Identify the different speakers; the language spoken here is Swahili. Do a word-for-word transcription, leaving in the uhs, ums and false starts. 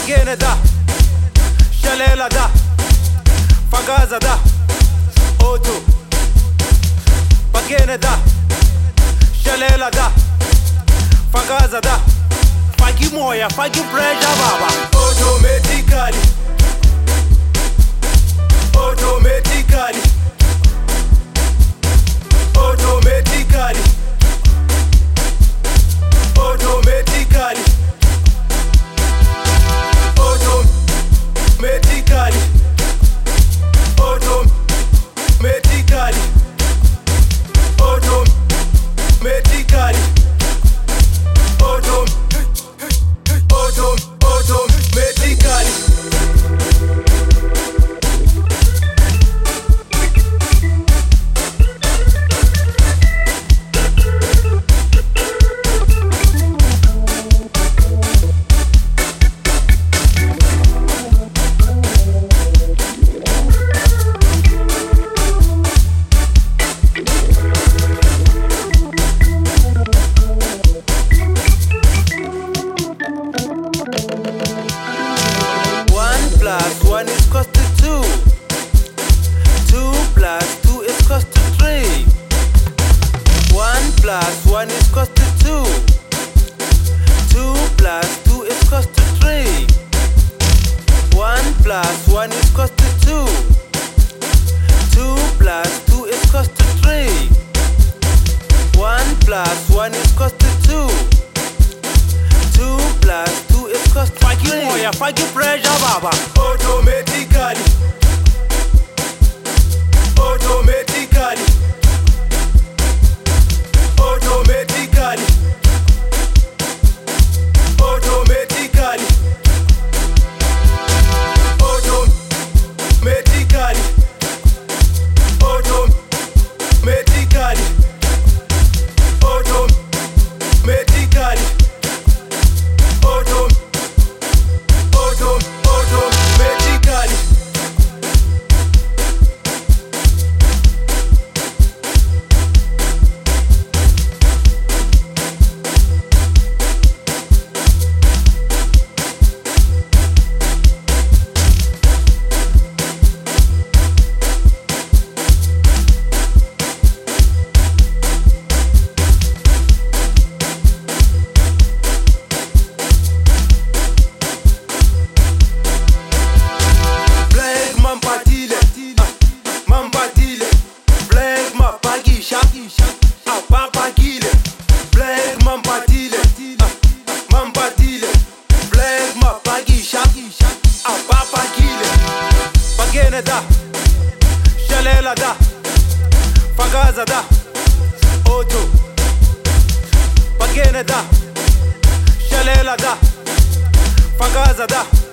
Speaker 1: Bagene da, shalela da, fagaza da, oto. Bagene da, shalela da, fagaza da, fagi moya, fagi pressure baba. Automatically, automatically, automatically, automatically, automatically, automatically, automatically, auto, auto, automatically. Plus one is cost to two. Two plus two is cost to three. One plus one is cost to two. Two plus two is cost to three. One plus one is cost to two. Two plus two is cost to three. One plus one is cost to two. Two plus two is cost to three. Fagi moya, fagi pressure baba. Automatically, automatically, automatically, automatically, automatically, automatically, automatically, auto, auto, automatically. Bagene da, shalela da, fagaza da, oto. Bagene da, shalela da, fagaza da.